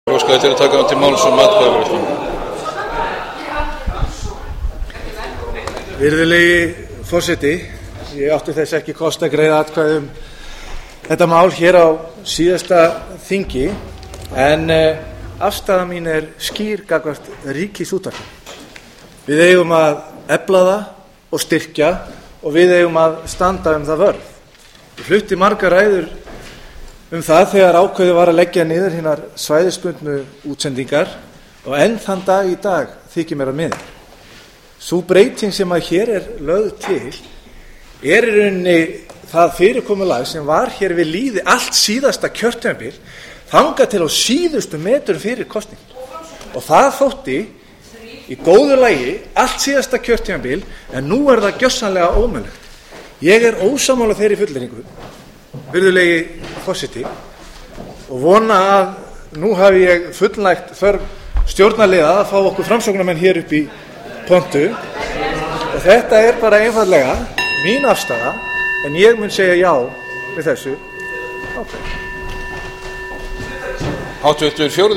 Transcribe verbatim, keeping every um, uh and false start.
Óskaði til að taka hann til máls um atkvæðagreiðsluna. Virðulegi forseti, ég átti þess ekki kost að greiða atkvæði um þetta mál hér á síðasta þingi, en uh, afstaða mín er skýr gagnvart Ríkisútvarpinu. Við eigum að efla það og styrkja og við eigum að standa um það vörð. Ég flutti margar ræður um það þegar ákveðið var að leggja niður hinar svæðisbundnu útsendingar og enn þann dag í dag þykir mér að miður. Sú breyting sem að hér er lögð til er í rauninni það fyrirkomulag sem var hér við lýði allt síðasta kjörtímabil þangað til á síðustu metrum fyrir kosning. Og það þótti í góðu lagi allt síðasta kjörtímabil, en nú er það gjörsamlega ómögulegt. Ég er ósammála þeirri fullyrðingu, virðulegi forseti, og vona að nú hafi ég fullnægt þörf stjórnarliða að fá okkur framsóknarmenn hér upp í pontu, og þetta er bara einfaldlega mín afstaða, en ég mun segja já við þessu ákvæði. Háttvirtur fjórði